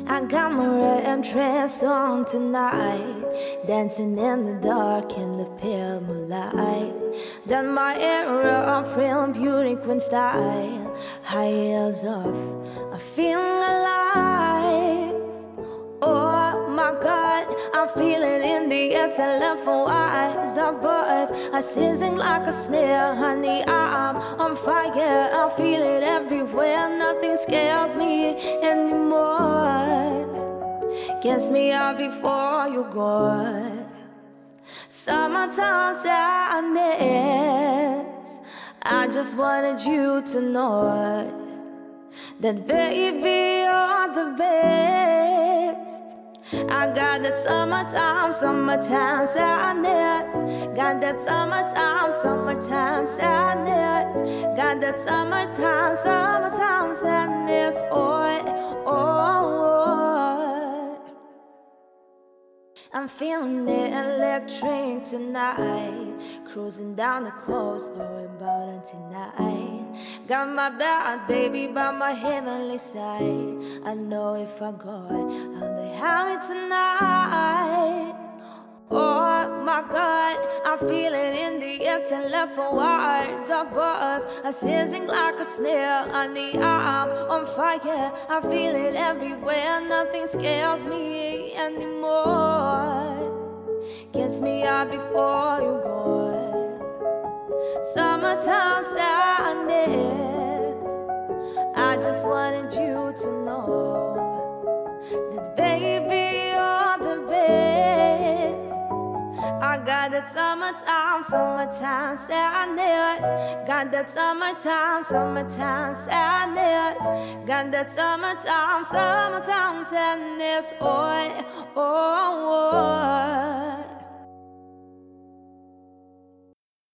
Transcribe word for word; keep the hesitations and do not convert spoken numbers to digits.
I got my red dress on tonight, dancing in the dark in the pale moonlight. Done my hair up, real beauty queen style, high heels off, I'm feeling alive. Oh my God, I'm feeling in the air, telling for eyes above. I sizzling like a snare, honey, I'm on fire. I feel it everywhere, nothing scares me anymore. Kiss me out before you go. Summertime sadness, I just wanted you to know that baby, you're the best. I got that summertime, summertime sadness. Got that summertime, summertime sadness. Got that summertime, summertime sadness. Oh, oh, oh. I'm feeling it electric tonight, cruising down the coast, going bout tonight. Got my bad baby by my heavenly side. I know if I go, I'll they have me tonight. Oh my God, I'm feeling in the air, ten left for wires above. I sizzling like a snare on the arm, on fire. I feel it everywhere, nothing scares me anymore. Kiss me out before you go. Summertime sadness, I just wanted you to know that baby, you're the best. I got that summertime, summertime sadness. Got that summertime, summertime sadness. Got that summertime, summertime sadness. Oh, oh, oh.